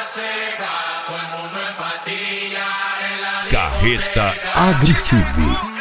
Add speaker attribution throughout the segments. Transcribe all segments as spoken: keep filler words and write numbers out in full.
Speaker 1: Carreta Agressiva.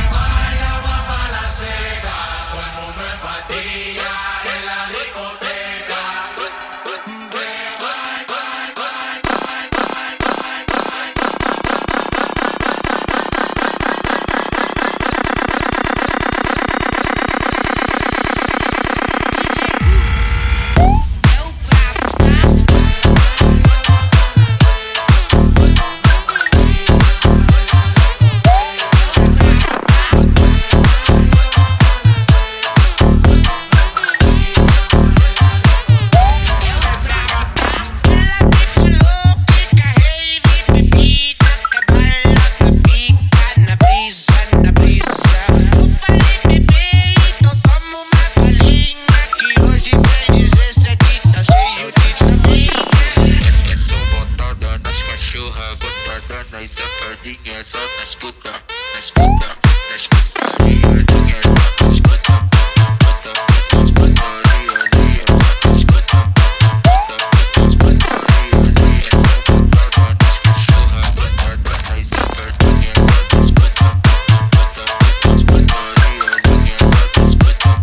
Speaker 2: Nas safadinhas, só nas puta, nas puta, nas putarias, só nas puta, nas putarias, só nas puta, nas putarias, só botada nas cachorra, botada nas safadinhas, só nas puta, nas putarias, só nas puta,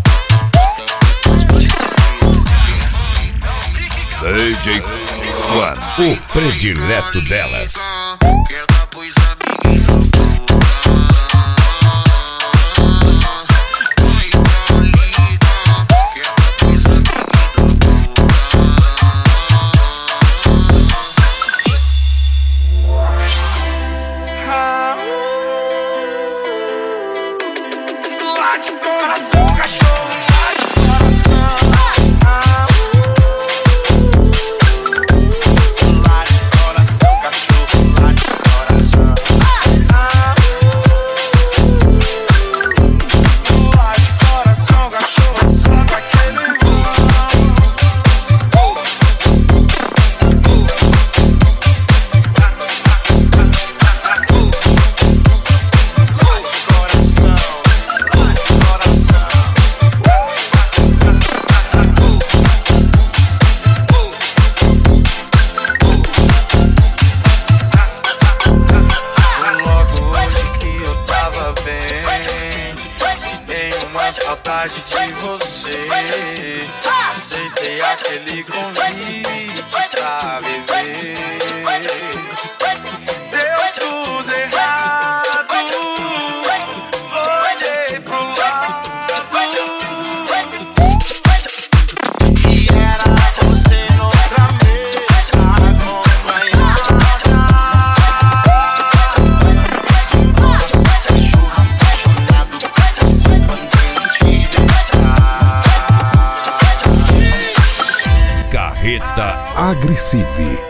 Speaker 1: D J One, o predileto delas.
Speaker 3: Late o coração, cachorro, late o coração. Late o coração, cachorro, late o coração. Late o coração, cachorro, solta aquele saudade de você. Aceitei aquele convite pra beber. Deu tudo errado. Olhei pro lado e era você noutra mesa acompanhada. Seu coração de chuva apaixonado,
Speaker 1: Carreta Agressiva.